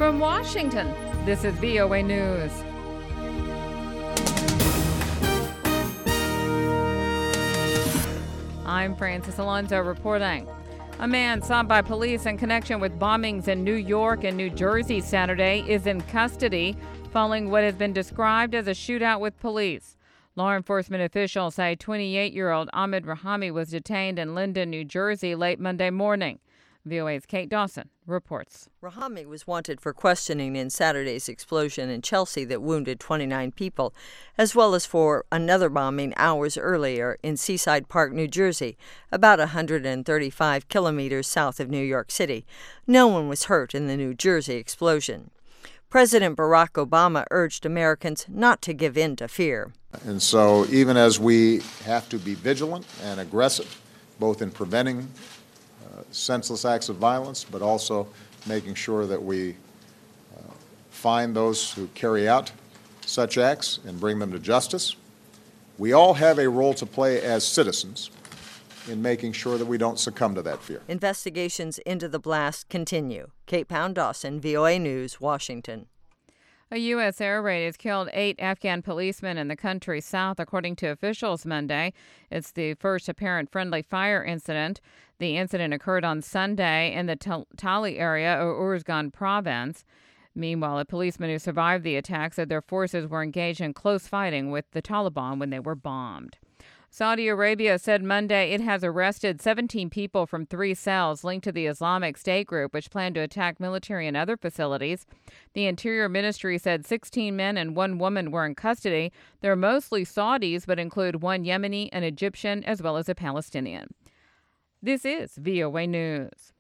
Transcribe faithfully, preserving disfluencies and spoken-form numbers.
From Washington, this is V O A News. I'm Francis Alonso reporting. A man sought by police in connection with bombings in New York and New Jersey Saturday is in custody following what has been described as a shootout with police. Law enforcement officials say twenty-eight-year-old Ahmed Rahami was detained in Linden, New Jersey late Monday morning. V O A's Kate Dawson reports. Rahami was wanted for questioning in Saturday's explosion in Chelsea that wounded twenty-nine people, as well as for another bombing hours earlier in Seaside Park, New Jersey, about one hundred thirty-five kilometers south of New York City. No one was hurt in the New Jersey explosion. President Barack Obama urged Americans not to give in to fear. And so even as we have to be vigilant and aggressive, both in preventing uh, senseless acts of violence, but also making sure that we uh, find those who carry out such acts and bring them to justice, we all have a role to play as citizens in making sure that we don't succumb to that fear. Investigations into the blast continue. Kate Pound Dawson, V O A News, Washington. A U S air raid has killed eight Afghan policemen in the country's south, according to officials Monday. It's the first apparent friendly fire incident. The incident occurred on Sunday in the Tali area of Uruzgan province. Meanwhile, a policeman who survived the attack said their forces were engaged in close fighting with the Taliban when they were bombed. Saudi Arabia said Monday it has arrested seventeen people from three cells linked to the Islamic State group, which planned to attack military and other facilities. The Interior Ministry said sixteen men and one woman were in custody. They're mostly Saudis, but include one Yemeni, an Egyptian, as well as a Palestinian. This is V O A News.